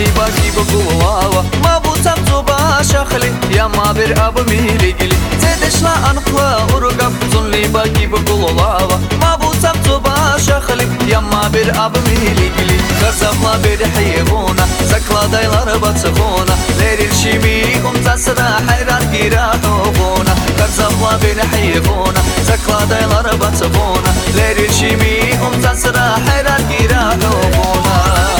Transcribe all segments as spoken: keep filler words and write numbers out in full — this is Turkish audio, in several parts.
باقي بقوة ما بوتم زوبا شخلي يا ما بر أب ميلي قلي زيدش لا أنخلا أرقب زنلي باقي بقوة ما بوتم زوبا شخلي يا ما بر أب ميلي قلي كرزفلا بر حيبونا زكلا دايلار باتخونا لير الشيمي هم تسرا حيران كيرا حوبونا كرزفلا بر حيبونا زكلا دايلار باتخونا لير الشيمي هم تسرا حيران كيرا حوبونا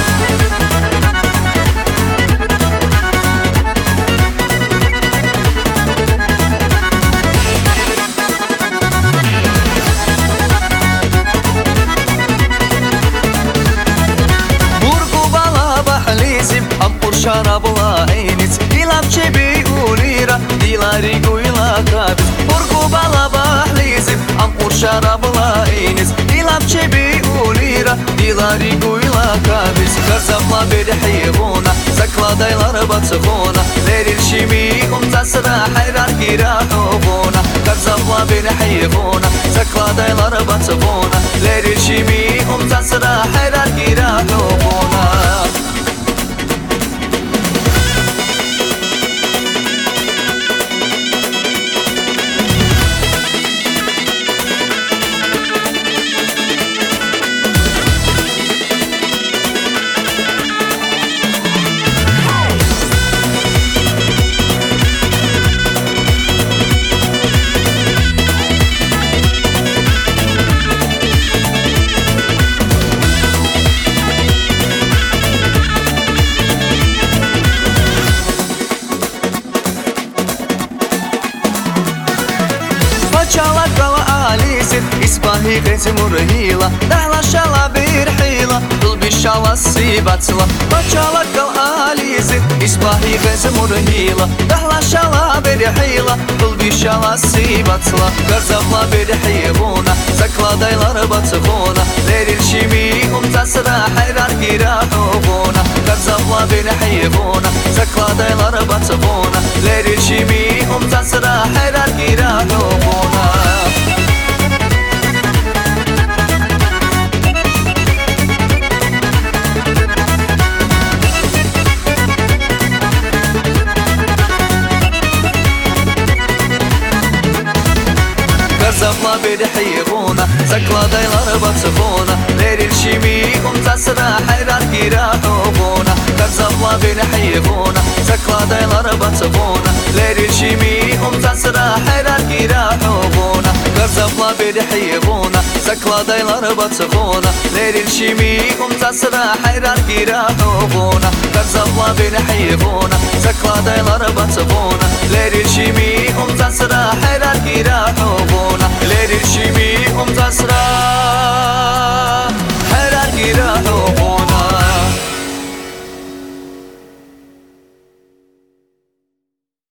Şarabla enis Dilap çebi ulira Dilari guyla kabis Burgu bala bahlizim Ampur şarabla enis Dilap çebi ulira Dilari guyla kabis Karzapla bir hiyibuna Sakla daylar batıguna Leril şimi um tasra hayrar gira hubuna Karzapla bir hiyibuna Sakla daylar batıguna Leril şimi um tasra hayrar gira hubuna Çala kala alisir İspahi gıtmur hila Dahla şala bir hila Dulbi şala sibatla Çala kala alisir İspahi gıtmur hila Dahla şala bir hila Dulbi şala sibatla Garzafla bir hiyibuna Sakla daylar batıguna Leril şimi um tasra hayrar gira hubuna Garzafla bir hiyibuna Sakla daylar batıguna Leril şimi um tasra hayrar gira hubuna Garzafla bir hiyibuna Sakla daylar batıguna Leril şimi um tasra hayrar gira hubuna Garzafla bir hiyibuna Sakla daylar batıguna Leril şimi um tasra hayrar gira hubuna Garzafla bir hiyibuna Sakla daylar batıguna Leril şimi um tasra hayrar gira hubuna Garzafla bir hiyibuna Sakla daylar batıguna Leril şimi um tasra hayrar gira hubuna Leril şimi um tasra